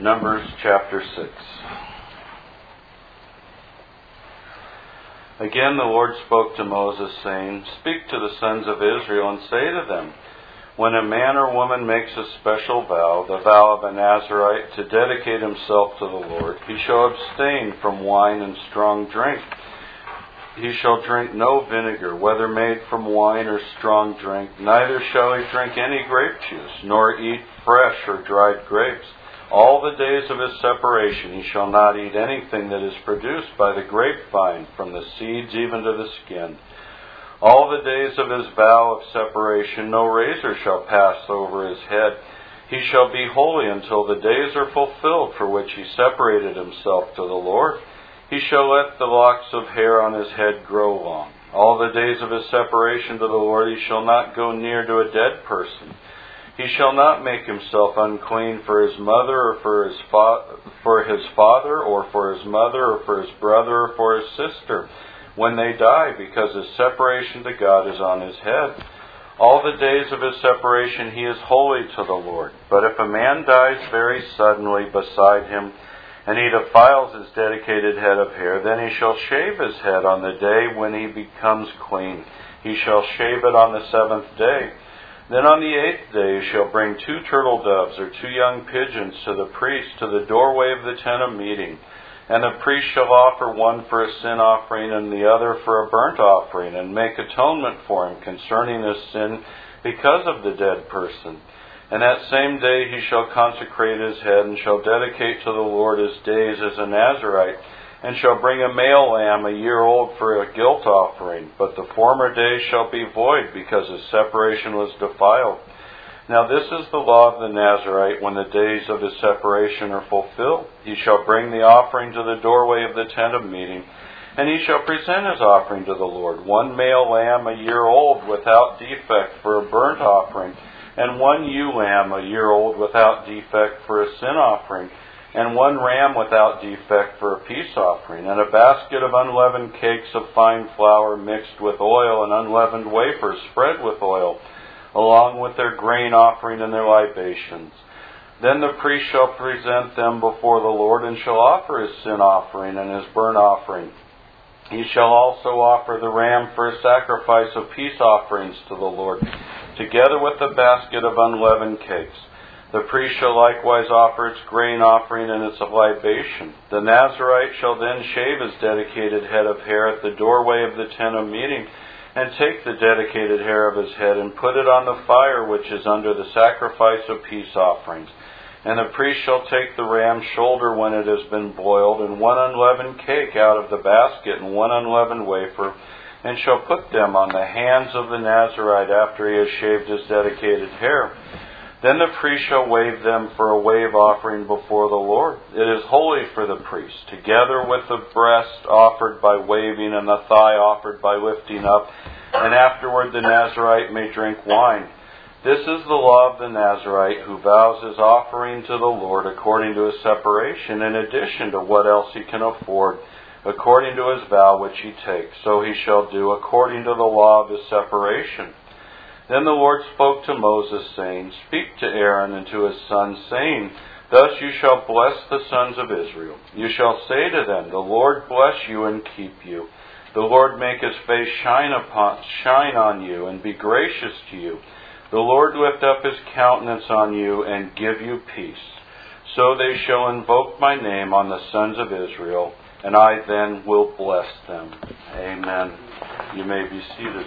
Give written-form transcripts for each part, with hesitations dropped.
Numbers chapter 6. Again the Lord spoke to Moses, saying, "Speak to the sons of Israel and say to them, when a man or woman makes a special vow, the vow of a Nazirite, to dedicate himself to the Lord, he shall abstain from wine and strong drink. He shall drink no vinegar, whether made from wine or strong drink, neither shall he drink any grape juice, nor eat fresh or dried grapes. All the days of his separation he shall not eat anything that is produced by the grapevine, from the seeds even to the skin. All the days of his vow of separation no razor shall pass over his head. He shall be holy until the days are fulfilled for which he separated himself to the Lord. He shall let the locks of hair on his head grow long. All the days of his separation to the Lord he shall not go near to a dead person. He shall not make himself unclean for his mother or for his father or for his mother or for his brother or for his sister when they die, because his separation to God is on his head. All the days of his separation he is holy to the Lord. But if a man dies very suddenly beside him, and he defiles his dedicated head of hair, then he shall shave his head on the day when he becomes clean. He shall shave it on the 7th day. Then on the 8th day he shall bring 2 turtle doves or 2 young pigeons to the priest to the doorway of the tent of meeting. And the priest shall offer one for a sin offering and the other for a burnt offering, and make atonement for him concerning his sin because of the dead person. And that same day he shall consecrate his head, and shall dedicate to the Lord his days as a Nazirite, and shall bring a male lamb a year old for a guilt offering. But the former days shall be void, because his separation was defiled. Now this is the law of the Nazirite when the days of his separation are fulfilled. He shall bring the offering to the doorway of the tent of meeting, and he shall present his offering to the Lord, 1 male lamb a year old without defect for a burnt offering, and 1 ewe lamb a year old without defect for a sin offering, and 1 ram without defect for a peace offering, and a basket of unleavened cakes of fine flour mixed with oil, and unleavened wafers spread with oil, along with their grain offering and their libations. Then the priest shall present them before the Lord, and shall offer his sin offering and his burnt offering. He shall also offer the ram for a sacrifice of peace offerings to the Lord, together with the basket of unleavened cakes. The priest shall likewise offer its grain offering and its libation. The Nazirite shall then shave his dedicated head of hair at the doorway of the tent of meeting, and take the dedicated hair of his head, and put it on the fire which is under the sacrifice of peace offerings. And the priest shall take the ram's shoulder when it has been boiled, and 1 unleavened cake out of the basket, and 1 unleavened wafer, and shall put them on the hands of the Nazirite after he has shaved his dedicated hair. Then the priest shall wave them for a wave offering before the Lord. It is holy for the priest, together with the breast offered by waving and the thigh offered by lifting up, and afterward the Nazirite may drink wine. This is the law of the Nazirite, who vows his offering to the Lord according to his separation, in addition to what else he can afford, according to his vow which he takes. So he shall do according to the law of his separation. Then the Lord spoke to Moses, saying, "Speak to Aaron and to his sons, saying, Thus you shall bless the sons of Israel. You shall say to them, The Lord bless you and keep you. The Lord make his face shine on you and be gracious to you. The Lord lift up his countenance on you and give you peace. So they shall invoke my name on the sons of Israel, and I then will bless them." Amen. You may be seated.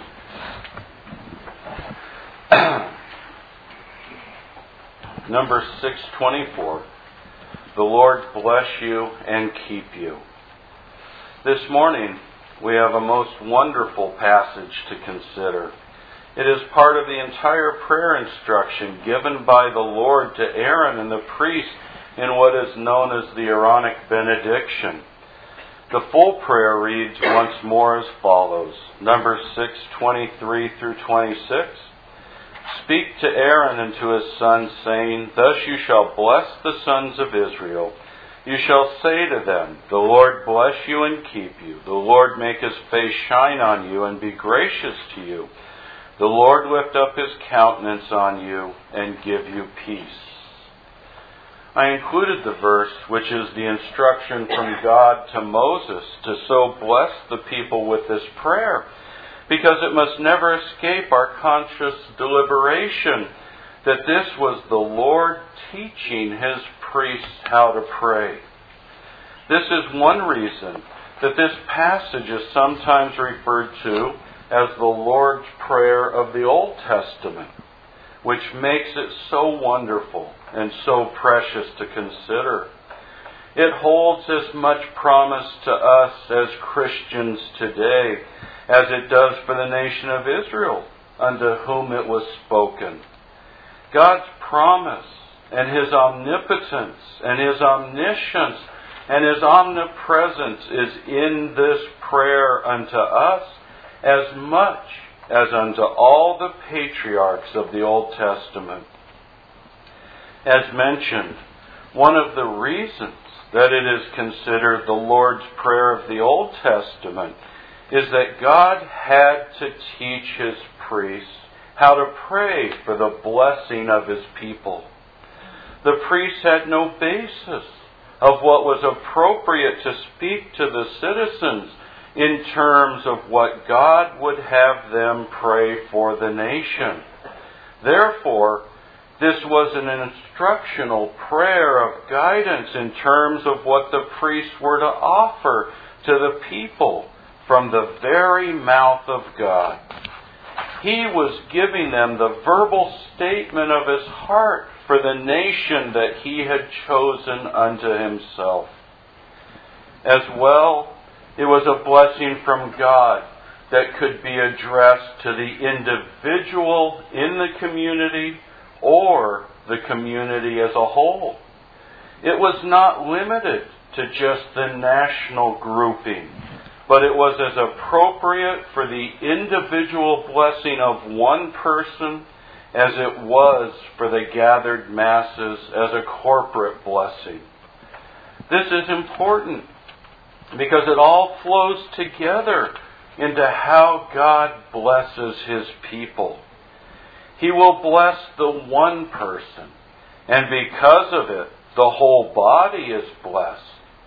Number 624. The Lord bless you and keep you. This morning we have a most wonderful passage to consider. It is part of the entire prayer instruction given by the Lord to Aaron and the priest in what is known as the Aaronic benediction. The full prayer reads once more as follows. Numbers 6:23 through 26. "Speak to Aaron and to his sons, saying, Thus you shall bless the sons of Israel. You shall say to them, The Lord bless you and keep you. The Lord make his face shine on you and be gracious to you. The Lord lift up his countenance on you and give you peace." I included the verse, which is the instruction from God to Moses to so bless the people with this prayer, because it must never escape our conscious deliberation that this was the Lord teaching His priests how to pray. This is one reason that this passage is sometimes referred to as the Lord's Prayer of the Old Testament, which makes it so wonderful and so precious to consider. It holds as much promise to us as Christians today as it does for the nation of Israel, unto whom it was spoken. God's promise and His omnipotence and His omniscience and His omnipresence is in this prayer unto us as much as unto all the patriarchs of the Old Testament. As mentioned, one of the reasons that it is considered the Lord's Prayer of the Old Testament is that God had to teach His priests how to pray for the blessing of His people. The priests had no basis of what was appropriate to speak to the citizens in terms of what God would have them pray for the nation. Therefore, this was an instructional prayer of guidance in terms of what the priests were to offer to the people from the very mouth of God. He was giving them the verbal statement of His heart for the nation that He had chosen unto Himself. As well, it was a blessing from God that could be addressed to the individual in the community or the community as a whole. It was not limited to just the national grouping, but it was as appropriate for the individual blessing of one person as it was for the gathered masses as a corporate blessing. This is important because it all flows together into how God blesses His people. He will bless the one person, and because of it, the whole body is blessed.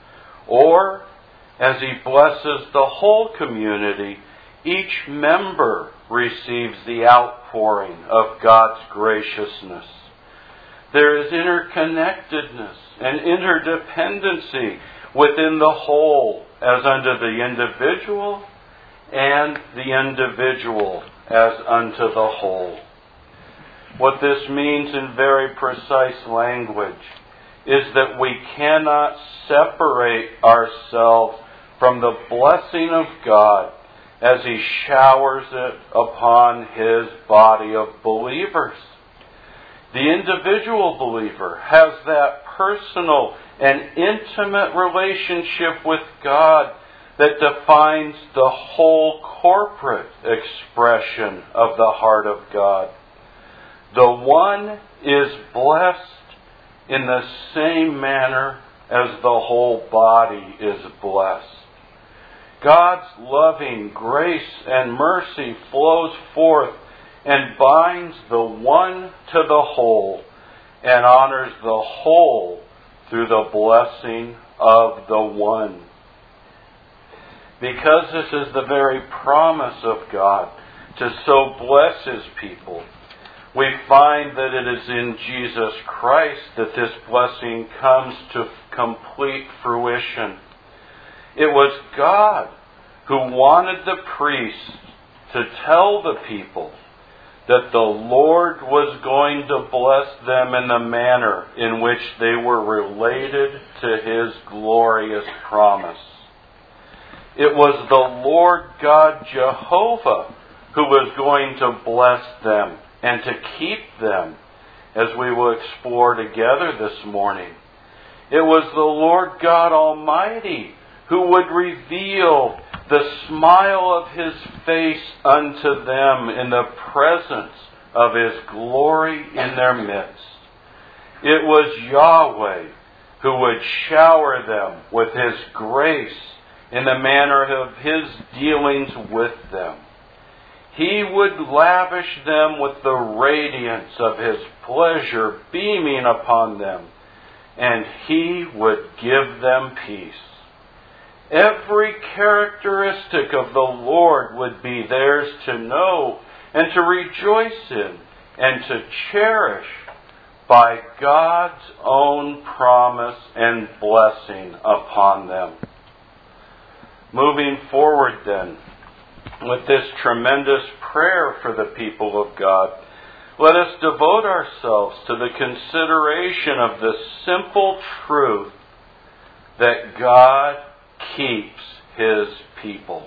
Or, as He blesses the whole community, each member receives the outpouring of God's graciousness. There is interconnectedness and interdependency within the whole as unto the individual, and the individual as unto the whole. What this means in very precise language is that we cannot separate ourselves from the blessing of God as He showers it upon His body of believers. The individual believer has that personal and intimate relationship with God that defines the whole corporate expression of the heart of God. The one is blessed in the same manner as the whole body is blessed. God's loving grace and mercy flows forth and binds the one to the whole and honors the whole through the blessing of the one. Because this is the very promise of God to so bless His people, we find that it is in Jesus Christ that this blessing comes to complete fruition. It was God who wanted the priests to tell the people that the Lord was going to bless them in the manner in which they were related to His glorious promise. It was the Lord God Jehovah who was going to bless them and to keep them, as we will explore together this morning. It was the Lord God Almighty who would reveal the smile of His face unto them in the presence of His glory in their midst. It was Yahweh who would shower them with His grace in the manner of His dealings with them. He would lavish them with the radiance of His pleasure beaming upon them, and He would give them peace. Every characteristic of the Lord would be theirs to know and to rejoice in and to cherish by God's own promise and blessing upon them. Moving forward then, with this tremendous prayer for the people of God, let us devote ourselves to the consideration of the simple truth that God keeps His people.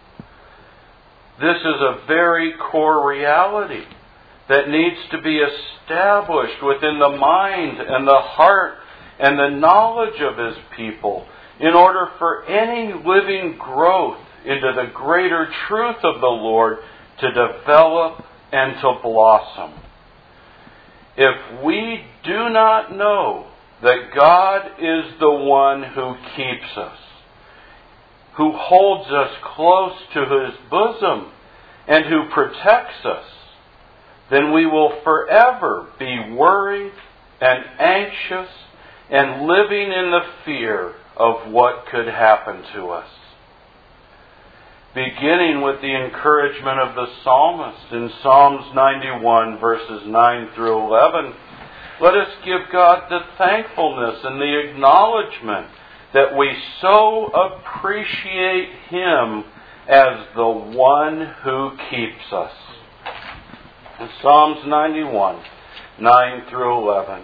This is a very core reality that needs to be established within the mind and the heart and the knowledge of His people in order for any living growth into the greater truth of the Lord to develop and to blossom. If we do not know that God is the one who keeps us, who holds us close to His bosom, and who protects us, then we will forever be worried and anxious and living in the fear of what could happen to us. Beginning with the encouragement of the psalmist in Psalms 91, verses 9 through 11, let us give God the thankfulness and the acknowledgement that we so appreciate Him as the one who keeps us. In Psalms 91, 9 through 11.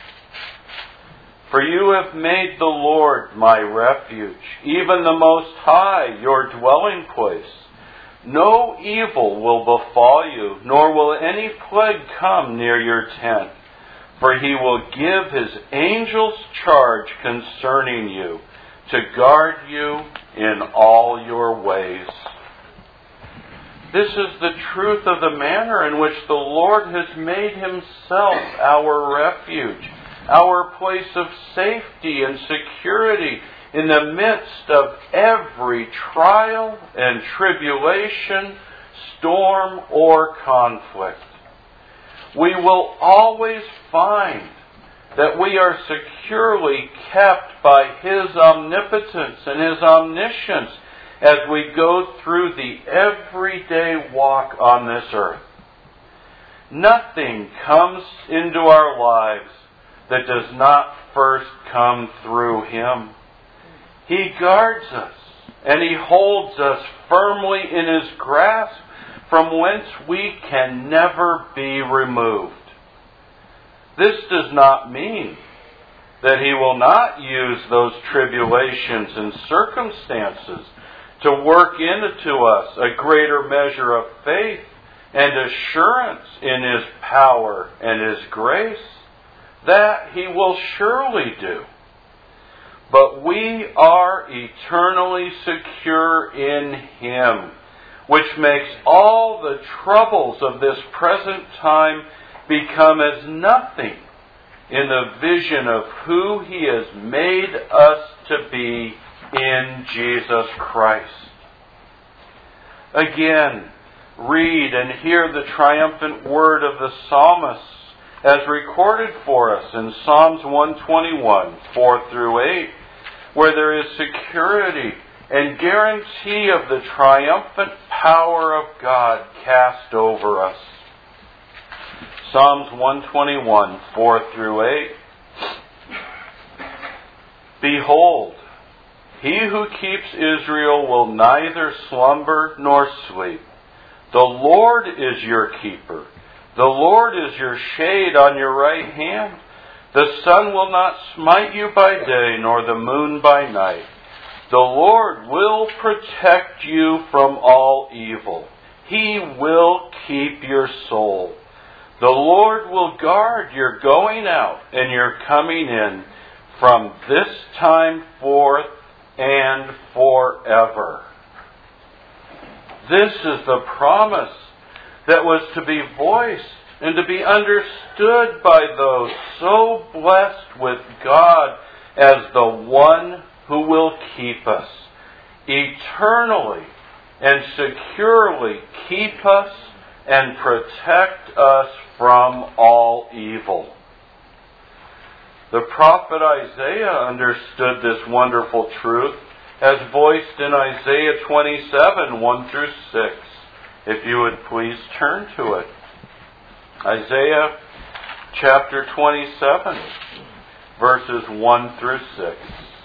For you have made the Lord my refuge, even the Most High your dwelling place. No evil will befall you, nor will any plague come near your tent. For He will give His angels charge concerning you, to guard you in all your ways. This is the truth of the manner in which the Lord has made Himself our refuge, our place of safety and security in the midst of every trial and tribulation, storm, or conflict. We will always find that we are securely kept by His omnipotence and His omniscience as we go through the everyday walk on this earth. Nothing comes into our lives that does not first come through Him. He guards us and He holds us firmly in His grasp, from whence we can never be removed. This does not mean that He will not use those tribulations and circumstances to work into us a greater measure of faith and assurance in His power and His grace. That He will surely do. But we are eternally secure in Him, which makes all the troubles of this present time become as nothing in the vision of who He has made us to be in Jesus Christ. Again, read and hear the triumphant word of the psalmist as recorded for us in Psalms 121, 4 through 8, where there is security and guarantee of the triumphant power of God cast over us. Psalms 121, 4 through 8. Behold, He who keeps Israel will neither slumber nor sleep. The Lord is your keeper. The Lord is your shade on your right hand. The sun will not smite you by day, nor the moon by night. The Lord will protect you from all evil. He will keep your soul. The Lord will guard your going out and your coming in from this time forth and forever. This is the promise that was to be voiced and to be understood by those so blessed with God as the one who will keep us, eternally and securely keep us and protect us from all evil. The prophet Isaiah understood this wonderful truth as voiced in Isaiah 27, 1 through 6. If you would please turn to it. Isaiah chapter 27, verses 1 through 6.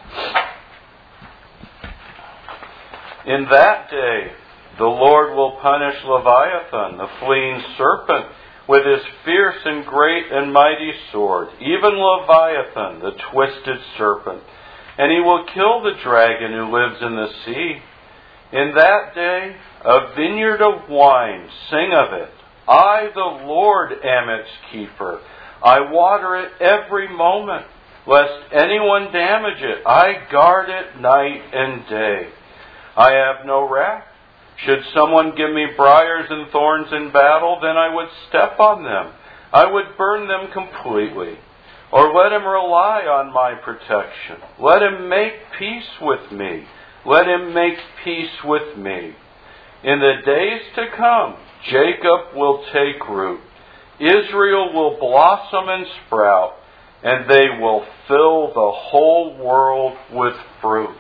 In that day, the Lord will punish Leviathan, the fleeing serpent, with his fierce and great and mighty sword, even Leviathan, the twisted serpent. And he will kill the dragon who lives in the sea. In that day, a vineyard of wine, sing of it. I, the Lord, am its keeper. I water it every moment, lest anyone damage it. I guard it night and day. I have no wrath. Should someone give me briars and thorns in battle, then I would step on them. I would burn them completely. Or let him rely on my protection. Let him make peace with me. Let him make peace with me. In the days to come, Jacob will take root. Israel will blossom and sprout, and they will fill the whole world with fruit.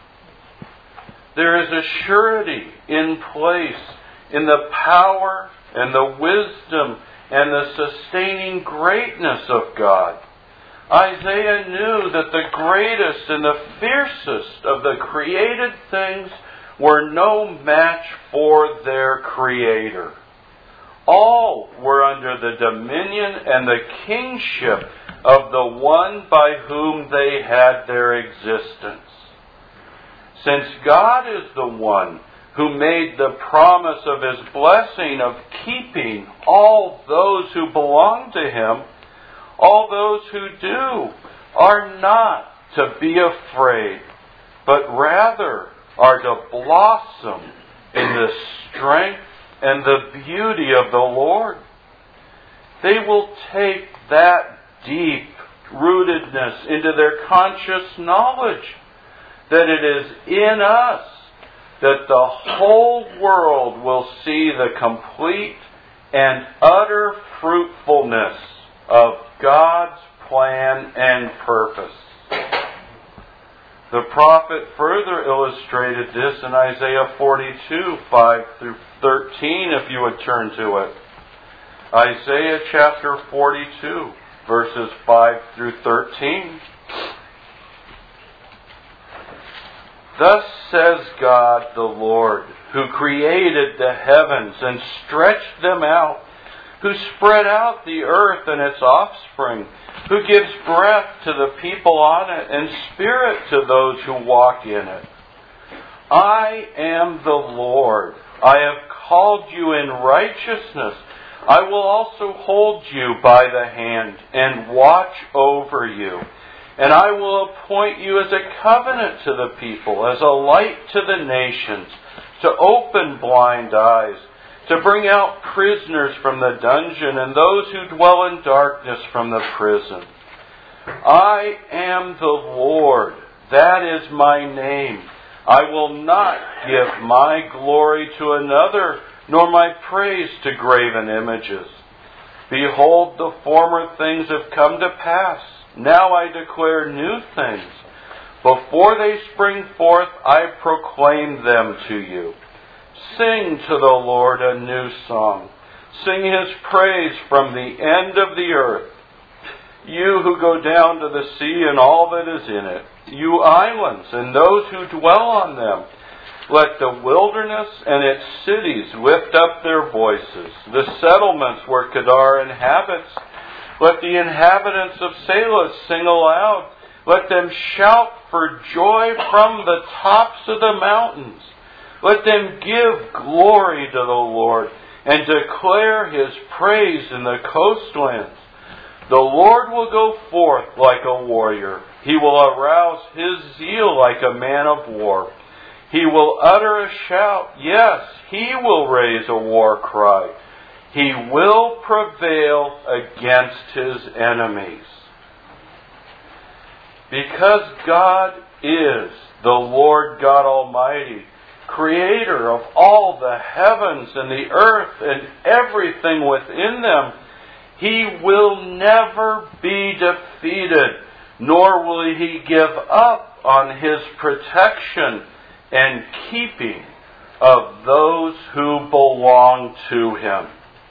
There is a surety in place in the power and the wisdom and the sustaining greatness of God. Isaiah knew that the greatest and the fiercest of the created things were no match for their Creator. All were under the dominion and the kingship of the one by whom they had their existence. Since God is the one who made the promise of His blessing of keeping all those who belong to Him, all those who do are not to be afraid, but rather are to blossom in the strength and the beauty of the Lord. They will take that deep rootedness into their conscious knowledge that it is in us that the whole world will see the complete and utter fruitfulness of God's plan and purpose. The prophet further illustrated this in Isaiah 42, 5 through 13, if you would turn to it. Isaiah chapter 42, verses 5 through 13. Thus says God the Lord, who created the heavens and stretched them out, who spread out the earth and its offspring, who gives breath to the people on it and spirit to those who walk in it. I am the Lord. I have called you in righteousness. I will also hold you by the hand and watch over you. And I will appoint you as a covenant to the people, as a light to the nations, to open blind eyes, to bring out prisoners from the dungeon and those who dwell in darkness from the prison. I am the Lord. That is my name. I will not give my glory to another, nor my praise to graven images. Behold, the former things have come to pass. Now I declare new things. Before they spring forth, I proclaim them to you. Sing to the Lord a new song. Sing His praise from the end of the earth. You who go down to the sea and all that is in it, you islands and those who dwell on them, let the wilderness and its cities lift up their voices, the settlements where Kedar inhabits. Let the inhabitants of Selah sing aloud. Let them shout for joy from the tops of the mountains. Let them give glory to the Lord and declare His praise in the coastlands. The Lord will go forth like a warrior. He will arouse His zeal like a man of war. He will utter a shout. Yes, He will raise a war cry. He will prevail against His enemies. Because God is the Lord God Almighty, Creator of all the heavens and the earth and everything within them, He will never be defeated, nor will he give up on his protection and keeping of those who belong to him.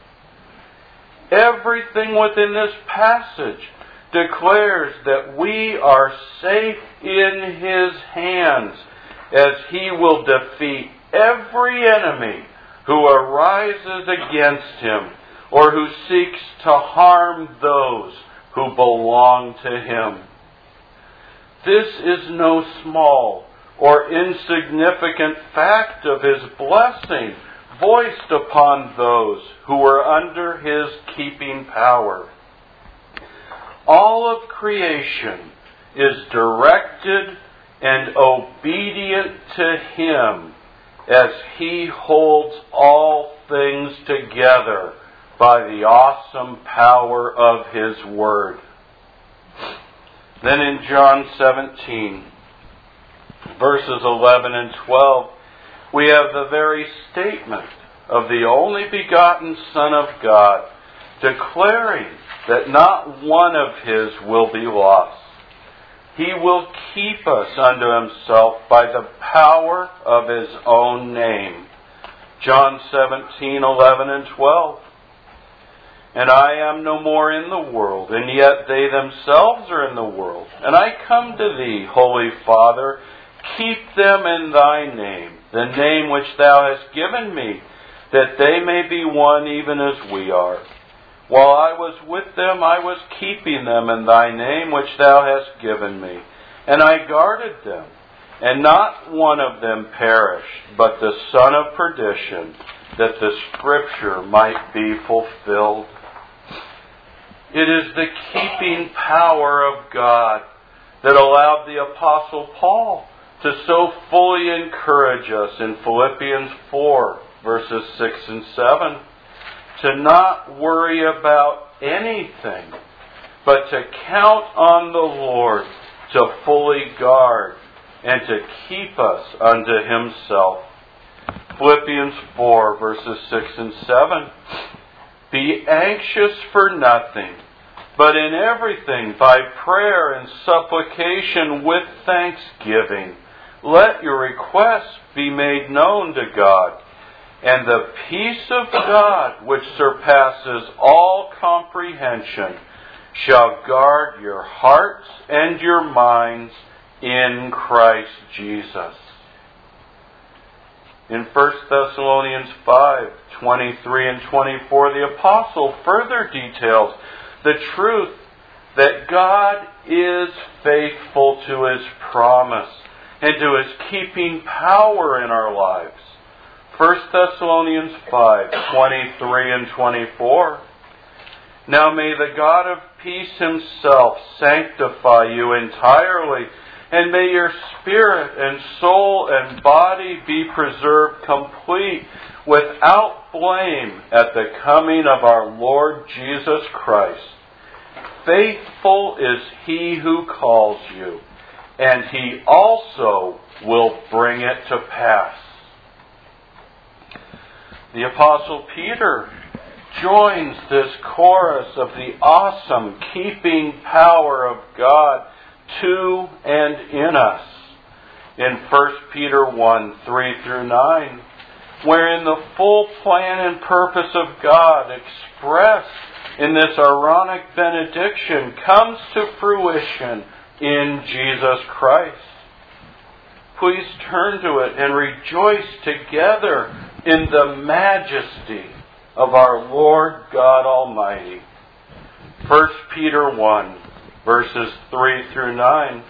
Everything within this passage declares that we are safe in his hands, as he will defeat every enemy who arises against him or who seeks to harm those who belong to him. This is no small or insignificant fact of his blessing voiced upon those who are under his keeping power. All of creation is directed and obedient to him as he holds all things together by the awesome power of his word. Then in John 17, verses 11 and 12, we have the very statement of the only begotten Son of God, declaring that not one of his will be lost. He will keep us unto himself by the power of his own name. John 17, 11 and 12. And I am no more in the world, and yet they themselves are in the world. And I come to thee, Holy Father, keep them in thy name, the name which thou hast given me, that they may be one even as we are. While I was with them, I was keeping them in thy name which thou hast given me. And I guarded them, and not one of them perished, but the son of perdition, that the scripture might be fulfilled. It is the keeping power of God that allowed the Apostle Paul to so fully encourage us in Philippians 4, verses 6 and 7, to not worry about anything, but to count on the Lord to fully guard and to keep us unto himself. Philippians 4, verses 6 and 7. Be anxious for nothing, but in everything by prayer and supplication with thanksgiving, let your requests be made known to God. And the peace of God, which surpasses all comprehension, shall guard your hearts and your minds in Christ Jesus. In 1 Thessalonians 5, 23 and 24, the Apostle further details the truth that God is faithful to his promise and to his keeping power in our lives. 1 Thessalonians 5, 23 and 24. Now may the God of peace himself sanctify you entirely, and may your spirit and soul and body be preserved complete, without blame, at the coming of our Lord Jesus Christ. Faithful is he who calls you, and he also will bring it to pass. The Apostle Peter joins this chorus of the awesome keeping power of God to and in us in 1 Peter 1, 3 through 9, wherein the full plan and purpose of God expressed in this Aaronic benediction comes to fruition in Jesus Christ. Please turn to it and rejoice together in the majesty of our Lord God Almighty. 1 Peter 1, verses 3 through 9.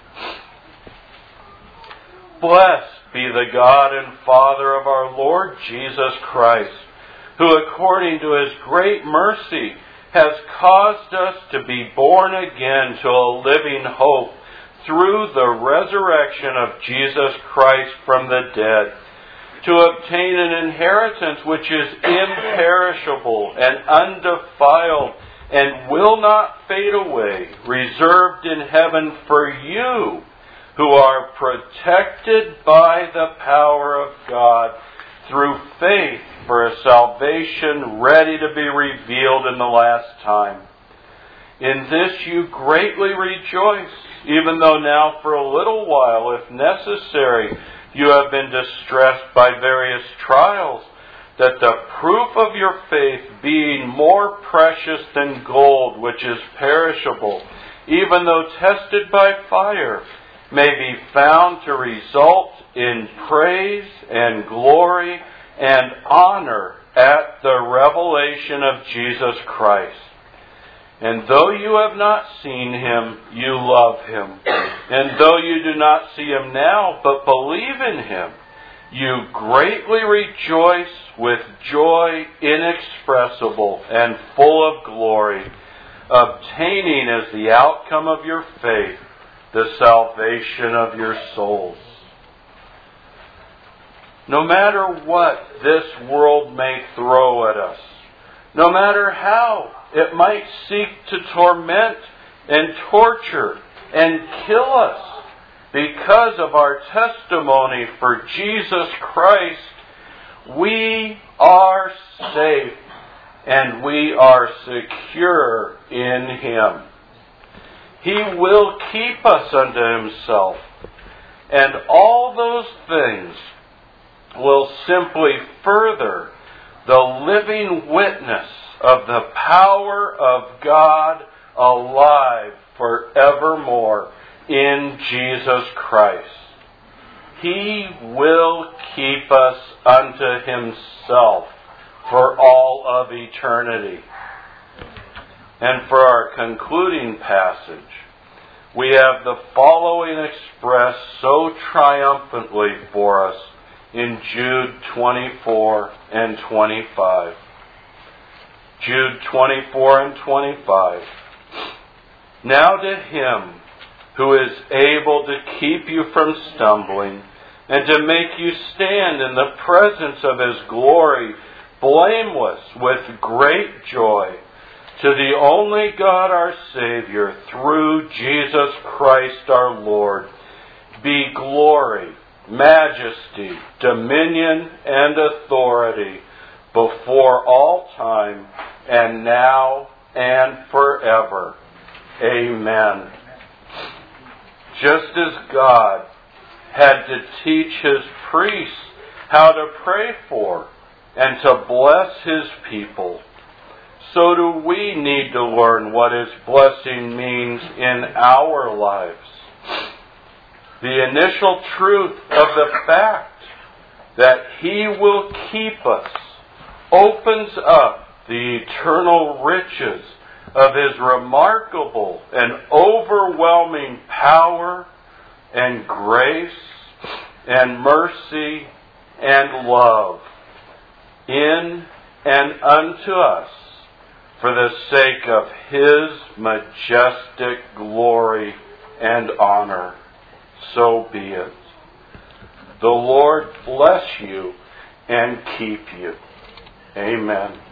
Blessed be the God and Father of our Lord Jesus Christ, who according to his great mercy has caused us to be born again to a living hope through the resurrection of Jesus Christ from the dead, to obtain an inheritance which is imperishable and undefiled and will not fade away, reserved in heaven for you, who are protected by the power of God through faith for a salvation ready to be revealed in the last time. In this you greatly rejoice, even though now for a little while, if necessary, you have been distressed by various trials, that the proof of your faith, being more precious than gold, which is perishable, even though tested by fire, may be found to result in praise and glory and honor at the revelation of Jesus Christ. And though you have not seen Him, you love Him. And though you do not see Him now, but believe in Him, you greatly rejoice with joy inexpressible and full of glory, obtaining as the outcome of your faith the salvation of your souls. No matter what this world may throw at us, no matter how it might seek to torment and torture and kill us because of our testimony for Jesus Christ, we are safe and we are secure in Him. He will keep us unto Himself, and all those things will simply further the living witness of the power of God alive forevermore in Jesus Christ. He will keep us unto Himself for all of eternity. And for our concluding passage, we have the following expressed so triumphantly for us in Jude 24 and 25. Jude 24 and 25. Now to Him who is able to keep you from stumbling and to make you stand in the presence of His glory, blameless with great joy, to the only God our Savior, through Jesus Christ our Lord, be glory, majesty, dominion, and authority before all time, and now and forever. Amen. Just as God had to teach His priests how to pray for and to bless His people, so do we need to learn what His blessing means in our lives. The initial truth of the fact that He will keep us opens up the eternal riches of His remarkable and overwhelming power and grace and mercy and love in and unto us for the sake of His majestic glory and honor. So be it. The Lord bless you and keep you. Amen.